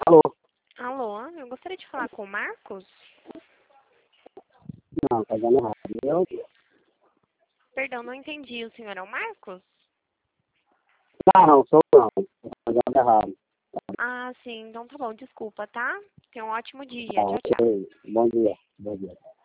Alô? Alô, eu gostaria de falar com o Marcos. Não, tá dando errado. Eu? Perdão, não entendi. O senhor é o Marcos? Não, sou não. Tá dando errado. Ah, sim. Então tá bom. Desculpa, tá? Tenha um ótimo dia. Tá, Tchau, tchau. ok. Bom dia. Bom dia.